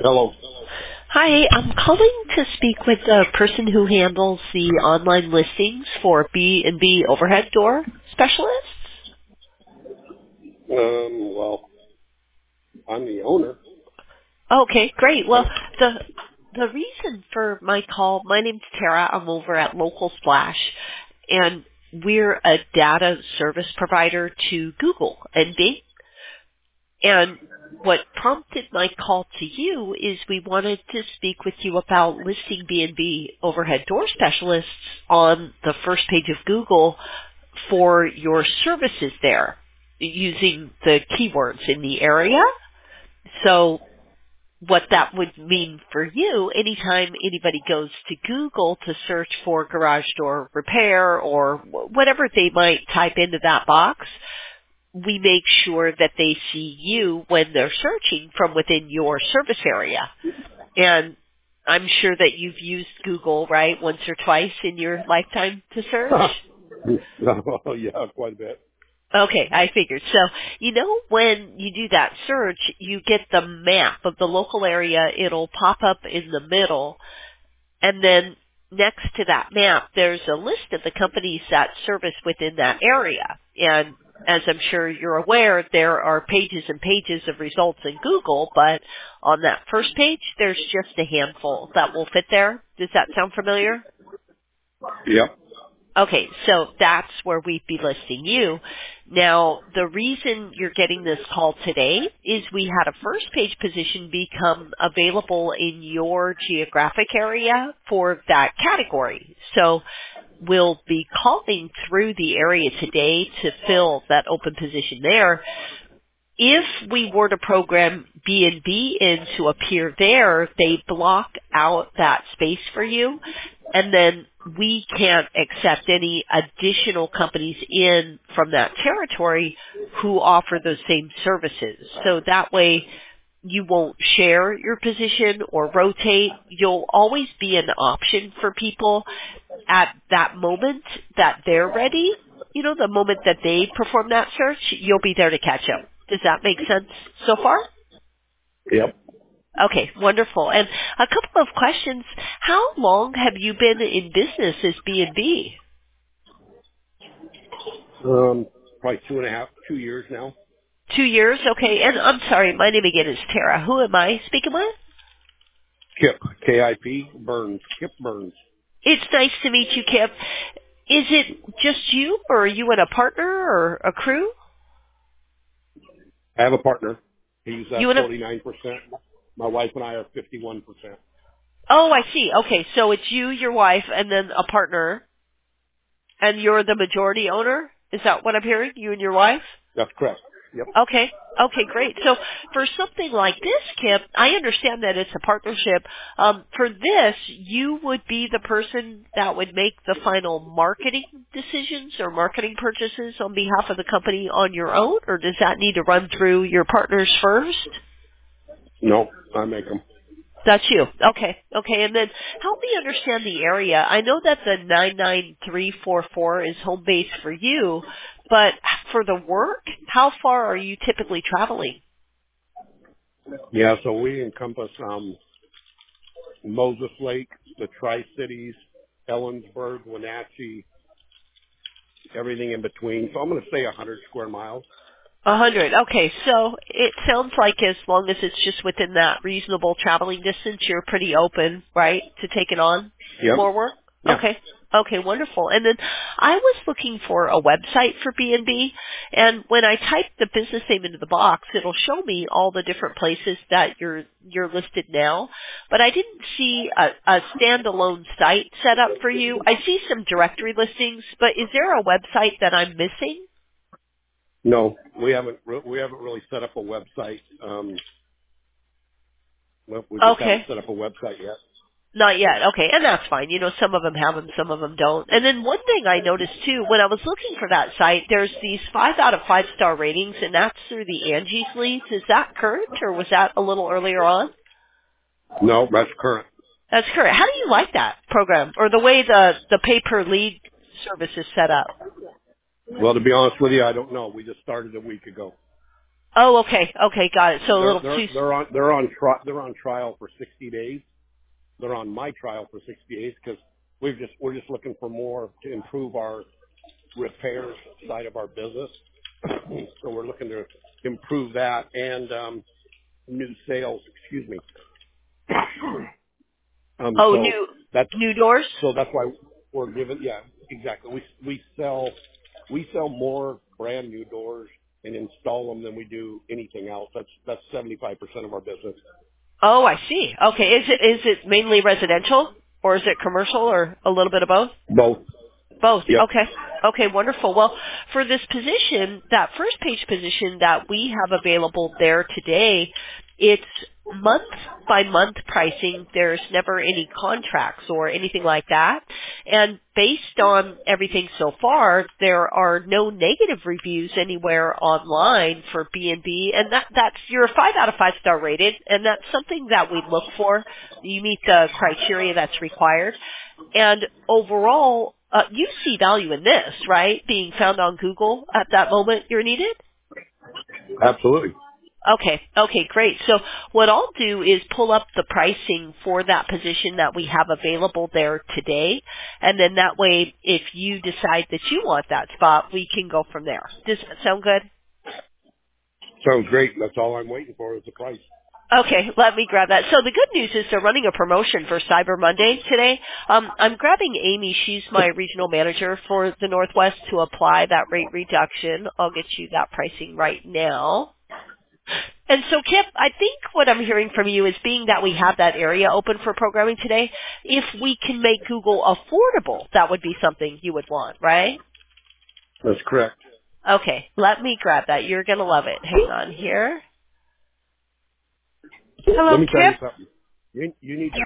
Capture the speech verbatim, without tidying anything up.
Hello. Hi, I'm calling to speak with the person who handles the online listings for B and B overhead door specialists. Um, well, I'm the owner. Okay, great. I Well, don't, the the reason for my call, my name's Tara. I'm over at Local Splash, and we're a data service provider to Google and Bing. And what prompted my call to you is we wanted to speak with you about listing B and B overhead door specialists on the first page of Google for your services there using the keywords in the area. So what that would mean for you, anytime anybody goes to Google to search for garage door repair or whatever they might type into that box, we make sure that they see you when they're searching from within your service area. And I'm sure that you've used Google, right, once or twice in your lifetime to search? oh, yeah, quite a bit. Okay, I figured. So, you know, when you do that search, you get the map of the local area. It'll pop up in the middle. And then next to that map, there's a list of the companies that service within that area. And as I'm sure you're aware, there are pages and pages of results in Google, but on that first page, there's just a handful that will fit there. Does that sound familiar? Yep. Okay, so that's where we'd be listing you. Now, the reason you're getting this call today is we had a first page position become available in your geographic area for that category. So we'll be calling through the area today to fill that open position there. If we were to program B and B in to appear there, they block out that space for you, and then we can't accept any additional companies in from that territory who offer those same services. So that way you won't share your position or rotate. You'll always be an option for people at that moment that they're ready. You know, the moment that they perform that search, you'll be there to catch up. Does that make sense so far? Yep. Okay, wonderful. And a couple of questions. How long have you been in business as B and B? Um, probably two and a half, two years now. Two years? Okay. And I'm sorry, my name again is Tara. Who am I speaking with? Kip, K I P, Burns, Kip Burns. It's nice to meet you, Kip. Is it just you, or are you and a partner or a crew? I have a partner. He's at You and a... forty-nine percent. My wife and I are fifty-one percent. Oh, I see. Okay, so it's you, your wife, and then a partner, and you're the majority owner? Is that what I'm hearing? You and your wife? That's correct. Yep. Okay. Okay, great. So for something like this, Kip, I understand that it's a partnership. Um, for this, you would be the person that would make the final marketing decisions or marketing purchases on behalf of the company on your own, or does that need to run through your partners first? No, I make them. That's you. Okay. Okay. And then help me understand the area. I know that the nine nine three four four is home base for you, but for the work, how far are you typically traveling? Yeah, so we encompass um, Moses Lake, the Tri-Cities, Ellensburg, Wenatchee, everything in between. So I'm going to say one hundred square miles. A hundred. Okay, so it sounds like as long as it's just within that reasonable traveling distance, you're pretty open, right, to taking on Yep. more work? Yeah. Okay. Okay, wonderful. And then I was looking for a website for B and B, and when I type the business name into the box, it'll show me all the different places that you're you're listed now. But I didn't see a, a standalone site set up for you. I see some directory listings, but is there a website that I'm missing? No, we haven't. re- We haven't really set up a website. Um, well, we just haven't Okay. set up a website yet. Not yet. Okay, and that's fine. You know, some of them have them, some of them don't. And then one thing I noticed too, when I was looking for that site, there's these five out of five star ratings, and that's through the Angie's leads. Is that current, or was that a little earlier on? No, that's current. That's current. How do you like that program, or the way the the pay per lead service is set up? Well, to be honest with you, I don't know. We just started a week ago. Oh, okay, okay, got it. So a They're little they're too. they're on they're on tri- they're on trial for sixty days. They're on my trial for sixty days because we're just we're just looking for more to improve our repairs side of our business. So we're looking to improve that and um, new sales. Excuse me. um, Oh, so new that's new doors. so that's why we're giving. Yeah, exactly. We we sell we sell more brand new doors and install them than we do anything else. That's that's seventy-five percent of our business. Oh, I see. Okay, is it is it mainly residential or is it commercial or a little bit of both? Both. Both. Yep. Okay. Okay, wonderful. Well, for this position, that first page position that we have available there today, it's month by month pricing. There's never any contracts or anything like that. And based on everything so far, there are no negative reviews anywhere online for B and B, and that that's you're a five out of five star rated, and that's something that we look for. You meet the criteria that's required. And overall, uh, you see value in this, right? Being found on Google at that moment you're needed? Absolutely. Okay, okay, great. So what I'll do is pull up the pricing for that position that we have available there today, and then that way, if you decide that you want that spot, we can go from there. Does that sound good? Sounds great. That's all I'm waiting for is the price. Okay, let me grab that. So the good news is they're running a promotion for Cyber Monday today. Um, I'm grabbing Amy. She's my regional manager for the Northwest to apply that rate reduction. I'll get you that pricing right now. And so, Kip, I think what I'm hearing from you is being that we have that area open for programming today, if we can make Google affordable, that would be something you would want, right? That's correct. Okay, let me grab that. You're going to love it. Hang on here. Hello, Let me tell you Kip. something. You, you need to